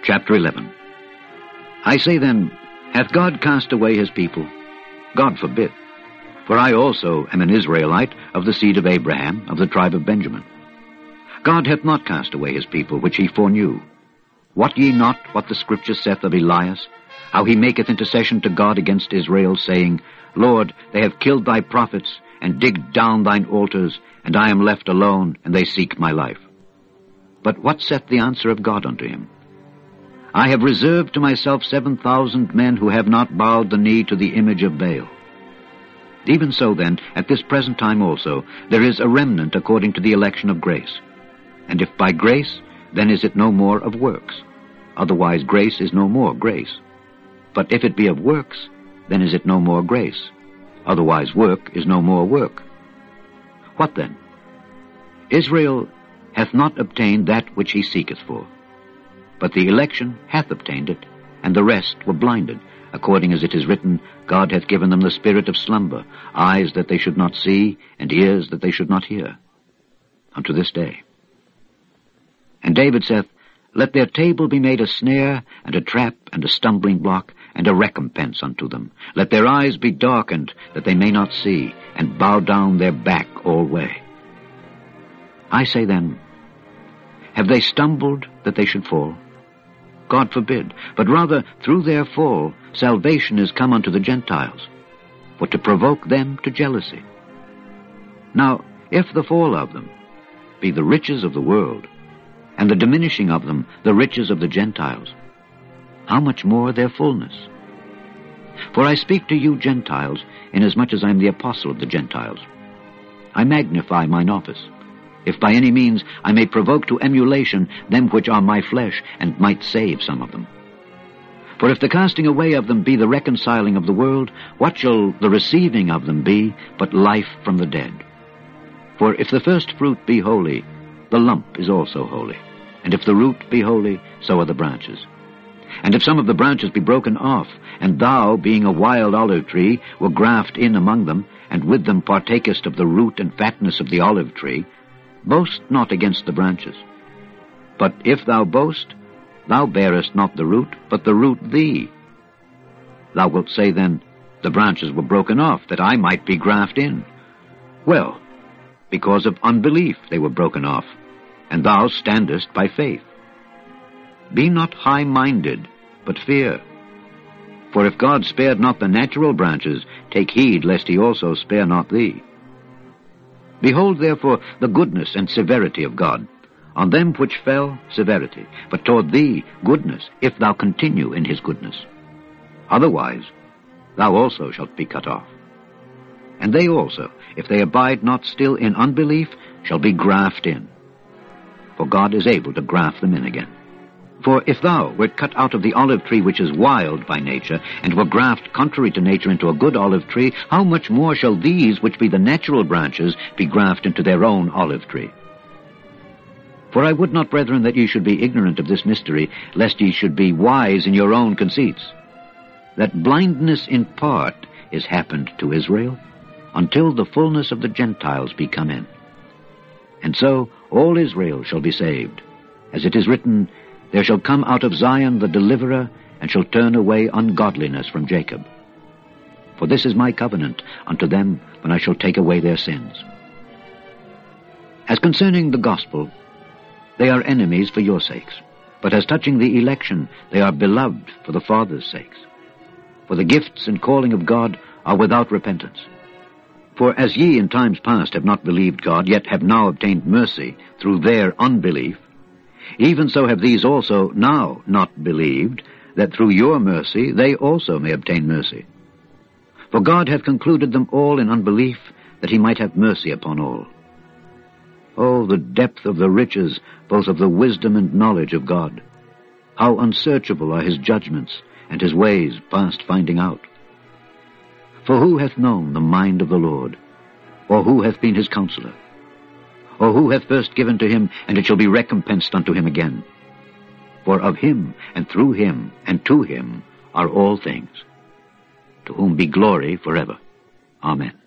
Chapter 11. I say then, hath God cast away his people? God forbid. For I also am an Israelite of the seed of Abraham, of the tribe of Benjamin. God hath not cast away his people, which he foreknew. Wot ye not what the Scripture saith of Elias, how he maketh intercession to God against Israel, saying, Lord, they have killed thy prophets, and digged down thine altars, and I am left alone, and they seek my life. But what saith the answer of God unto him? I have reserved to myself 7,000 men who have not bowed the knee to the image of Baal. Even so then, at this present time also, there is a remnant according to the election of grace. And if by grace, then is it no more of works. Otherwise grace is no more grace. But if it be of works, then is it no more grace. Otherwise work is no more work. What then? Israel hath not obtained that which he seeketh for. But the election hath obtained it, and the rest were blinded, according as it is written, God hath given them the spirit of slumber, eyes that they should not see, and ears that they should not hear, unto this day. And David saith, Let their table be made a snare, and a trap, and a stumbling block, and a recompense unto them. Let their eyes be darkened, that they may not see, and bow down their back alway. I say then, have they stumbled that they should fall? God forbid, but rather through their fall salvation is come unto the Gentiles, for to provoke them to jealousy. Now, if the fall of them be the riches of the world, and the diminishing of them the riches of the Gentiles, how much more their fullness? For I speak to you Gentiles, inasmuch as I am the apostle of the Gentiles. I magnify mine office, if by any means I may provoke to emulation them which are my flesh, and might save some of them. For if the casting away of them be the reconciling of the world, what shall the receiving of them be but life from the dead? For if the first fruit be holy, the lump is also holy. And if the root be holy, so are the branches. And if some of the branches be broken off, and thou, being a wild olive tree, were graft in among them, and with them partakest of the root and fatness of the olive tree, boast not against the branches. But if thou boast, thou bearest not the root, but the root thee. Thou wilt say then, The branches were broken off, that I might be graft in. Well, because of unbelief they were broken off, and thou standest by faith. Be not high-minded, but fear. For if God spared not the natural branches, take heed lest he also spare not thee. Behold therefore the goodness and severity of God. On them which fell, severity, but toward thee goodness, if thou continue in his goodness. Otherwise thou also shalt be cut off. And they also, if they abide not still in unbelief, shall be graft in. For God is able to graft them in again. For if thou wert cut out of the olive tree which is wild by nature, and were graft contrary to nature into a good olive tree, how much more shall these, which be the natural branches, be graft into their own olive tree? For I would not, brethren, that ye should be ignorant of this mystery, lest ye should be wise in your own conceits, that blindness in part is happened to Israel, until the fullness of the Gentiles be come in. And so all Israel shall be saved. As it is written, There shall come out of Zion the deliverer, and shall turn away ungodliness from Jacob. For this is my covenant unto them when I shall take away their sins. As concerning the gospel, they are enemies for your sakes. But as touching the election, they are beloved for the Father's sakes. For the gifts and calling of God are without repentance. For as ye in times past have not believed God, yet have now obtained mercy through their unbelief, even so have these also now not believed, that through your mercy they also may obtain mercy. For God hath concluded them all in unbelief, that he might have mercy upon all. Oh, the depth of the riches, both of the wisdom and knowledge of God! How unsearchable are his judgments, and his ways past finding out! For who hath known the mind of the Lord? Or who hath been his counselor? Or who hath first given to him, and it shall be recompensed unto him again? For of him, and through him, and to him are all things, to whom be glory forever. Amen.